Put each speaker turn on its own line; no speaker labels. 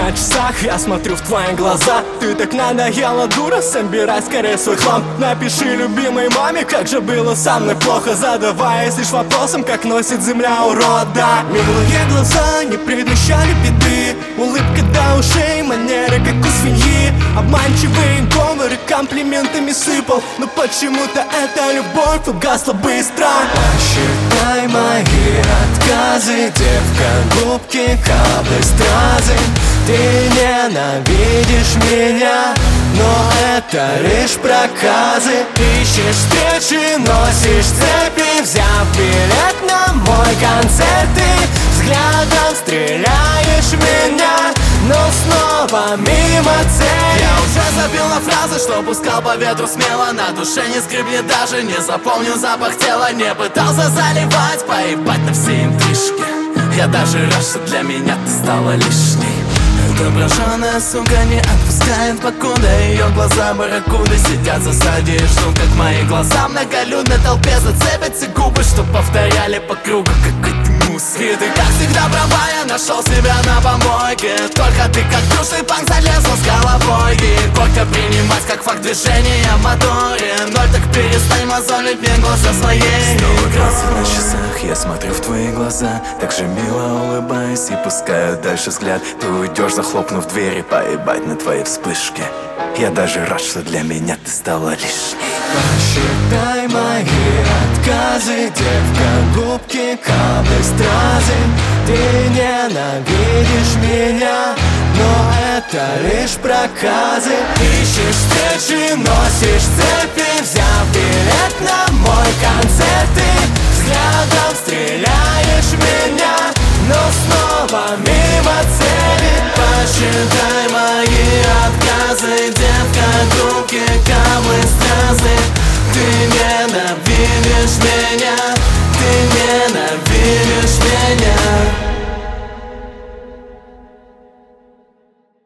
на часах, я смотрю в твои глаза. Ты так надоела, дура, собирай скорее свой хлам. Напиши любимой маме, как же было со мной плохо, задаваясь лишь вопросом, как носит земля урода. Милые глаза не предвещали беды, улыбка до ушей, манеры как у свиньи. Обманчивые говоры комплиментами сыпал, но почему-то эта любовь угасла быстро. Посчитай мои отказы, девка, губки, каплы, стразы. Ты ненавидишь меня, но это лишь проказы. Ищешь встречи, носишь цепи, взяв билет на мой концерт. Ты взглядом стреляешь в меня, но снова мимо цели.
Я уже забил на фразы, что пускал по ветру смело. На душе не скрипли даже, не запомнил запах тела. Не пытался заливать, поебать на все интрижки. Я даже рад, что для меня ты стала лишней. Доброжёная сука не отпускает, покуда ее глаза барракуды сидят в засаде и ждут, как мои глаза в многолюдной толпе зацепятся губы, что повторяли по кругу какой-то мусор. И ты, как всегда, права, я нашел себя на помойке. Только ты, как душный панк, залезла с головой. И горько принимать как факт движения в моторе. Ноль, так перестань мозолить мне глаза своей.
Снова красит на часах, я смотрю в твои глаза, так же мило улыбаюсь и пускаю дальше взгляд. Ты уйдешь, захлопнув двери, поебать на твои вспышки. Я даже рад, что для меня ты стала лишней.
Посчитай мои отказы, девка, губки, каплы, стразы. Ты ненавидишь меня, но это лишь проказы. Ищешь встречи, носишь цепи, взяв билет на мой концерт. Ты взглядом стреляешь в меня, но снова мимо цели.
Посчитай мои отказы, девка, губки, каплы, стразы. Ты ненавидишь меня, ты ненавидишь меня.